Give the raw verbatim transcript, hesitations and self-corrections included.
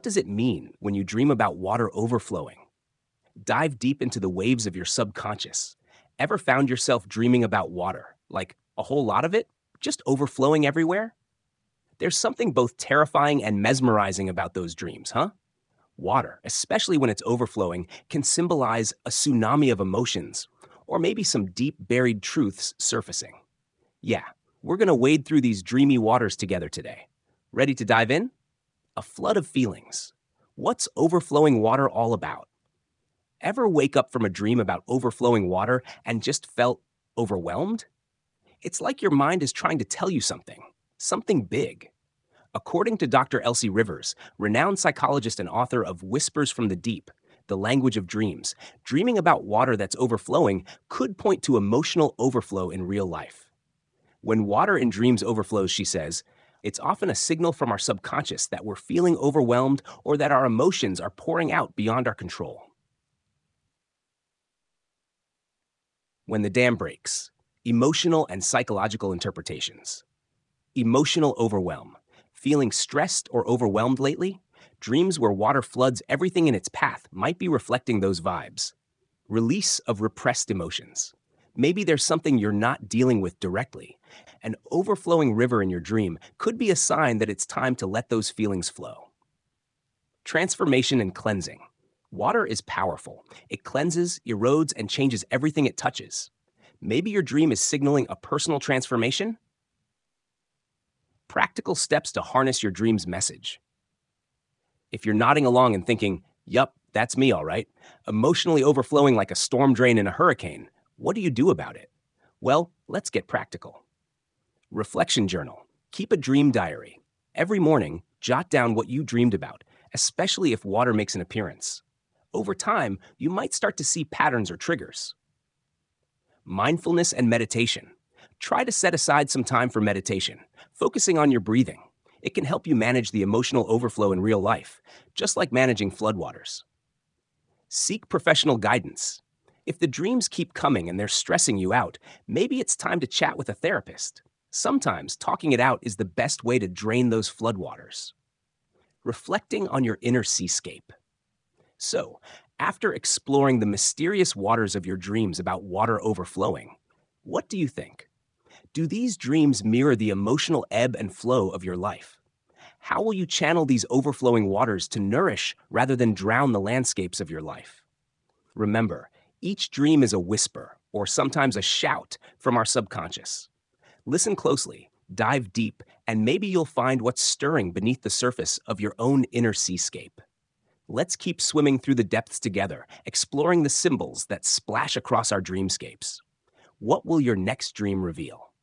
does it mean when you dream about water overflowing? Dive deep into the waves of your subconscious. Ever found yourself dreaming about water, like a whole lot of it, just overflowing everywhere? There's something both terrifying and mesmerizing about those dreams, huh? Water, especially when it's overflowing, can symbolize a tsunami of emotions, or maybe some deep buried truths surfacing. Yeah, we're going to wade through these dreamy waters together today. Ready to dive in? A flood of feelings. What's overflowing water all about? Ever wake up from a dream about overflowing water and just felt overwhelmed? It's like your mind is trying to tell you something, something big. According to Doctor Elsie Rivers, renowned psychologist and author of Whispers from the Deep, The Language of Dreams, dreaming about water that's overflowing could point to emotional overflow in real life. When water in dreams overflows, she says, it's often a signal from our subconscious that we're feeling overwhelmed or that our emotions are pouring out beyond our control. When the dam breaks, emotional and psychological interpretations. Emotional overwhelm. Feeling stressed or overwhelmed lately? Dreams where water floods everything in its path might be reflecting those vibes. Release of repressed emotions. Maybe there's something you're not dealing with directly. An overflowing river in your dream could be a sign that it's time to let those feelings flow. Transformation and cleansing. Water is powerful. It cleanses, erodes, and changes everything it touches. Maybe your dream is signaling a personal transformation? Practical steps to harness your dream's message. If you're nodding along and thinking, yup, that's me all right, emotionally overflowing like a storm drain in a hurricane, what do you do about it? Well, let's get practical. Reflection journal. Keep a dream diary. Every morning, jot down what you dreamed about, especially if water makes an appearance. Over time, you might start to see patterns or triggers. Mindfulness and meditation. Try to set aside some time for meditation, focusing on your breathing. It can help you manage the emotional overflow in real life, just like managing floodwaters. Seek professional guidance. If the dreams keep coming and they're stressing you out, maybe it's time to chat with a therapist. Sometimes talking it out is the best way to drain those floodwaters. Reflecting on your inner seascape. So, after exploring the mysterious waters of your dreams about water overflowing, what do you think? Do these dreams mirror the emotional ebb and flow of your life? How will you channel these overflowing waters to nourish rather than drown the landscapes of your life? Remember, each dream is a whisper, or sometimes a shout, from our subconscious. Listen closely, dive deep, and maybe you'll find what's stirring beneath the surface of your own inner seascape. Let's keep swimming through the depths together, exploring the symbols that splash across our dreamscapes. What will your next dream reveal?